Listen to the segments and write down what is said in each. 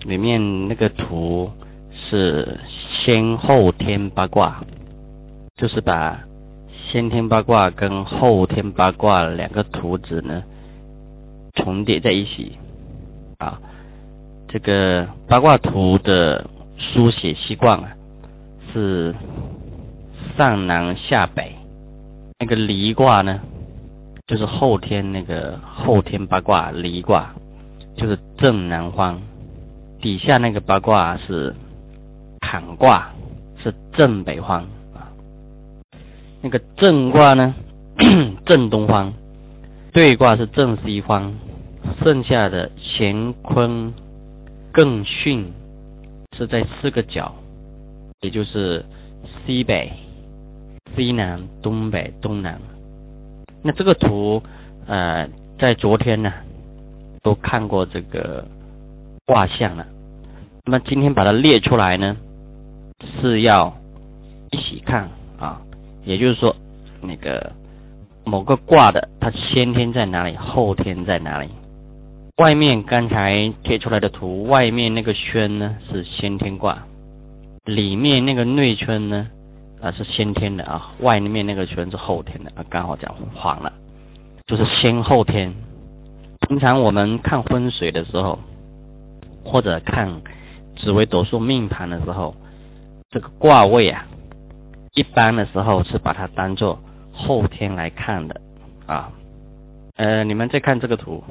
里面那个图是先后天八卦，就是把先天八卦跟后天八卦两个图纸呢重叠在一起啊。这个八卦图的书写习惯啊是上南下北，那个离卦呢就是后天那个后天八卦离卦就是正南方，底下那个八卦是坎卦是正北方啊。那个正卦呢正东方，兑卦是正西方，剩下的乾坤艮巽是在4个角，也就是西北、西南、东北、东南。那这个图在昨天呢都看过这个卦象了，那么今天把它列出来呢是要一起看啊，也就是说那个某个卦的它先天在哪里，后天在哪里。外面刚才贴出来的图，外面那个圈呢是先天卦，里面那个内圈呢是先天的啊，外面那个圈是后天的啊，刚好讲反了，就是先后天。平常我们看风水的时候，或者看紫微斗数命盘的时候，这个卦位啊，一般的时候是把它当作后天来看的啊。你们再看这个图，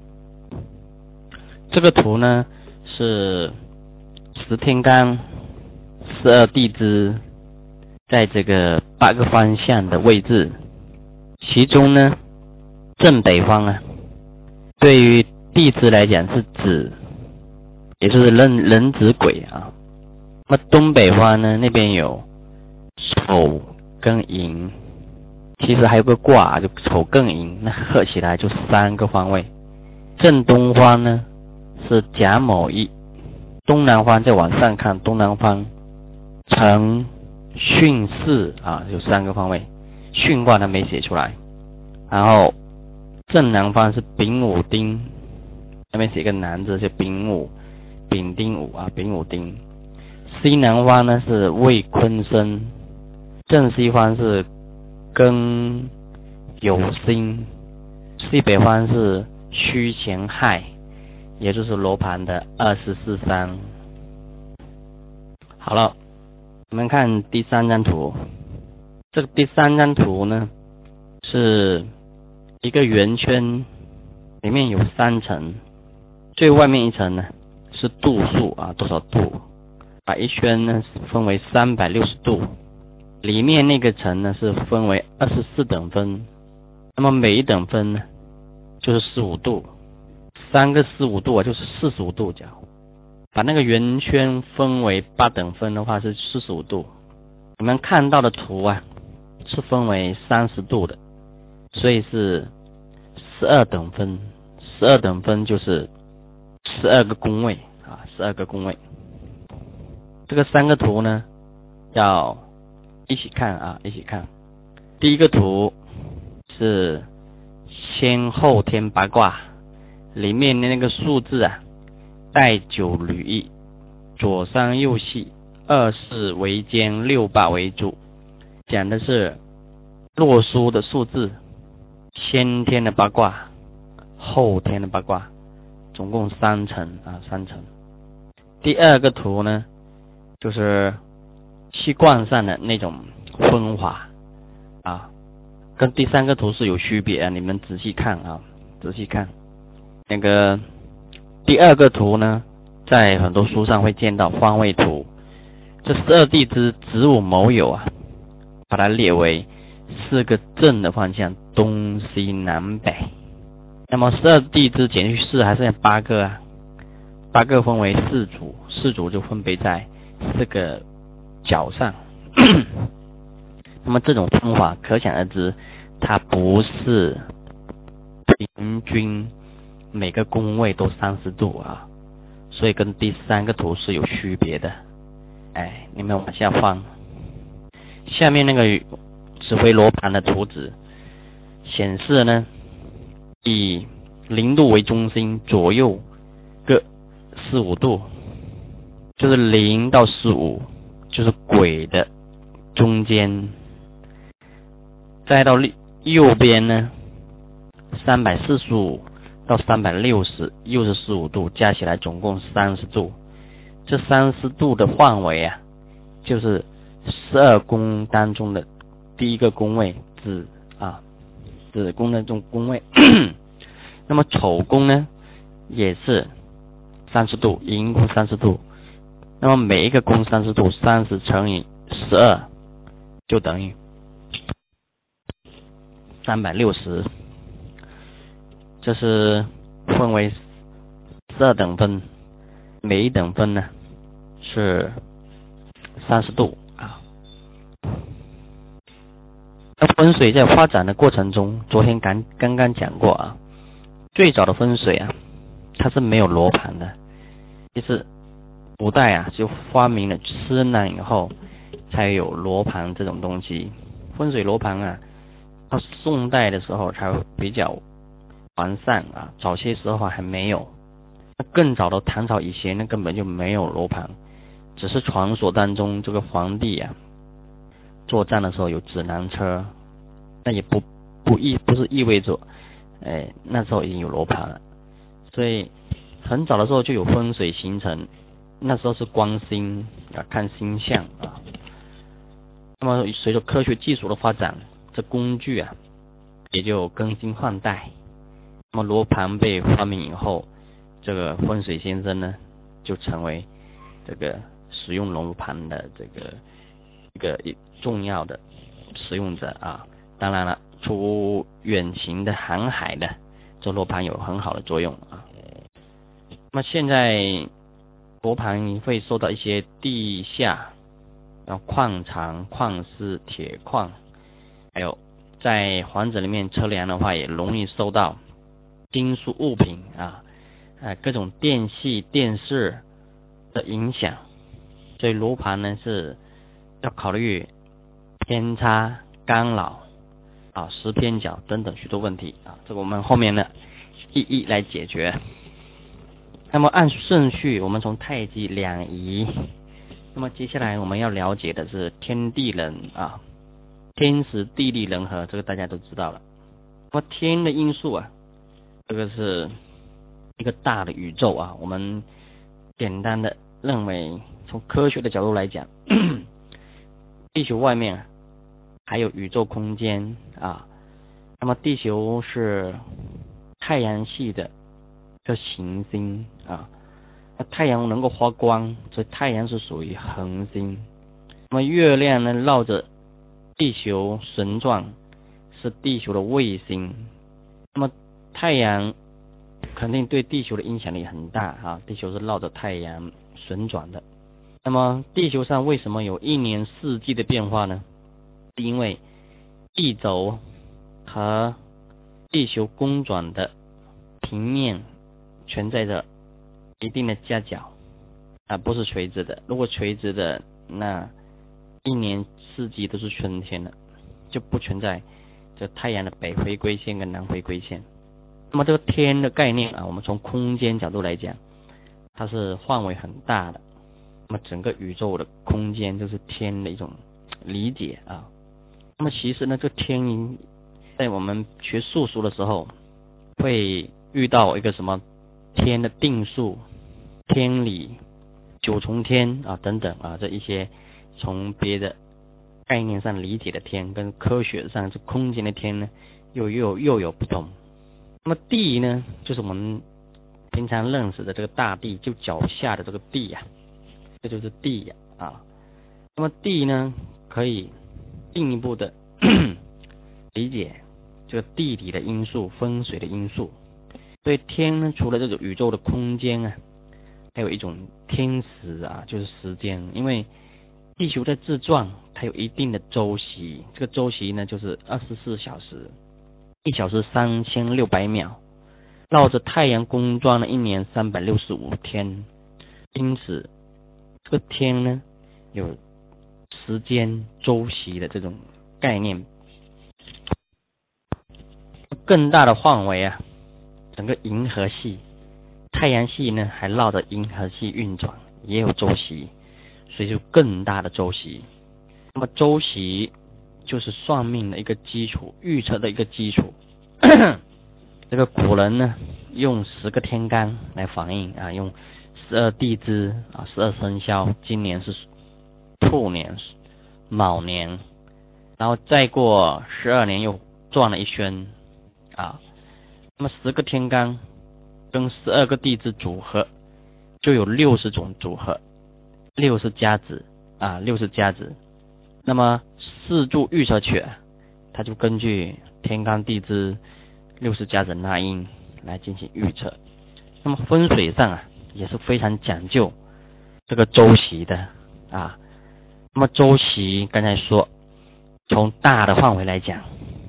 这个图呢是10天干12地支在这个8个方向的位置，其中呢正北方啊对于地支来讲是子，也就是壬子癸啊。那么东北方呢那边有丑跟寅，其实还有个卦就丑艮寅，那合起来就3个方位。正东方呢是甲卯乙，东南方再往上看，东南方辰巽巳啊，有3个方位，巽卦它没写出来。然后正南方是丙午丁，那边写个南字就丙午，丙丁午啊，丙午丁。西南方呢是未坤申，正西方是庚酉辛，西北方是戌乾亥，也就是罗盘的24、3。好了，我们看第3张图。这个第3张图呢是一个圆圈，里面有3层，最外面一层呢是度数啊，多少度，把一圈呢分为360度，里面那个层呢是分为24等分，那么每一等分呢就是15度，3个15度啊就是45度角，把那个圆圈分为8等分的话是45度。你们看到的图啊是分为30度的，所以是12等分，12等分就是12个宫位啊，12个宫位。这个3个图呢要一起看啊，一起看。第一个图是先后天八卦，里面的那个数字啊带9履一，左三右细，24为尖，68为主，讲的是洛书的数字，先天的八卦，后天的八卦，总共3层啊，3层。第二个图呢就是气卦上的那种分法啊，跟第3个图是有区别啊，你们仔细看啊，仔细看。那个第2个图呢在很多书上会见到方位图，这12地支子午卯酉啊，把它列为4个正的方向，东西南北。那么12地支减去4还剩下8个啊，8个分为4组，4组就分别在4个角上。那么这种方法可想而知，它不是平均每个宫位都30度啊，所以跟第3个图是有区别的。你们往下放，下面那个指挥罗盘的图纸显示呢，以0度为中心，左右各4、5度就是0到15，就是癸的中间，再到右边呢345到360，又是15度，加起来总共30度。这30度的范围啊，就是12宫当中的第一个宫位子宫的这种宫位。那么丑宫呢也是30度，寅宫30度。那么每一个宫30度，30乘以12就等于360。这是分为12等分，每一等分呢是30度啊。那风水在发展的过程中，昨天刚刚讲过啊，最早的风水啊，它是没有罗盘的，就是古代啊就发明了施难以后，才有罗盘这种东西。风水罗盘啊，到宋代的时候才比较完善啊，早些时候还没有。更早的唐朝以前呢，根本就没有罗盘，只是传说当中这个皇帝啊作战的时候有指南车，那也不是意味着那时候已经有罗盘了。所以很早的时候就有风水形成，那时候是观星啊，看星象啊。那么随着科学技术的发展，这工具啊也就更新换代。那么罗盘被发明以后，这个风水先生呢就成为这个使用罗盘的一个重要的使用者啊。当然了，出远行的航海的，这罗盘有很好的作用啊。那么现在罗盘会受到一些地下矿场、矿石、铁矿，还有在房子里面测量的话，也容易受到金属物品各种电器、电视的影响。所以罗盘呢是要考虑偏差、干扰时偏角等等许多问题这个我们后面呢一一来解决。那么按顺序，我们从太极两仪。那么接下来我们要了解的是天地人天时地利人和，这个大家都知道了。那么天的因素这个是一个大的宇宙我们简单的认为，从科学的角度来讲，地球外面还有宇宙空间那么地球是太阳系的一个行星那太阳能够发光，所以太阳是属于恒星。那么月亮呢绕着地球旋转，是地球的卫星。那么太阳肯定对地球的影响力很大地球是绕着太阳旋转的。那么地球上为什么有一年四季的变化呢？是因为地轴和地球公转的平面存在着一定的夹角不是垂直的。如果垂直的，那一年四季都是春天了，就不存在这太阳的北回归线跟南回归线。那么这个天的概念我们从空间角度来讲，它是范围很大的。那么整个宇宙的空间就是天的一种理解那么其实呢，这天在我们学数学的时候会遇到一个什么天的定数、天理、九重天等等这一些从别的概念上理解的天跟科学上这空间的天呢又有不同。那么地呢，就是我们平常认识的这个大地，就脚下的这个地这就是地那么地呢可以进一步的理解这个地理的因素、风水的因素。所以天呢，除了这个宇宙的空间还有一种天时就是时间。因为地球在自转，它有一定的周期，这个周期呢就是24小时，1小时3600秒，绕着太阳公转了一年365天。因此这个天呢有时间周期的这种概念。更大的范围整个银河系，太阳系呢还绕着银河系运转， 也有周期，所以就更大的周期。那么周期就是算命的一个基础，预测的一个基础。这个古人呢，用10个天干来反映啊，用12地支啊，12生肖，今年是兔年、卯年，然后再过12年又转了一圈啊。那么10个天干跟12个地支组合，就有60种组合，60加子啊，60加子。那么四柱预测学，它就根据天干地支60加子纳音来进行预测。那么风水上啊也是非常讲究这个周期的啊。那么周期刚才说，从大的范围来讲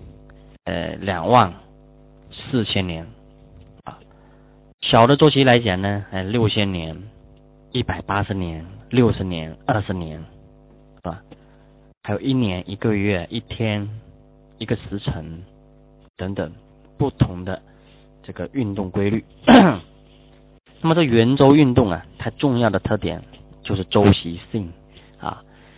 24000年啊，小的周期来讲呢6000年、180年、60年、20年，是吧？还有1年、1个月、1天、1个时辰等等不同的这个运动规律。那么这圆周运动啊，它重要的特点就是周期性啊。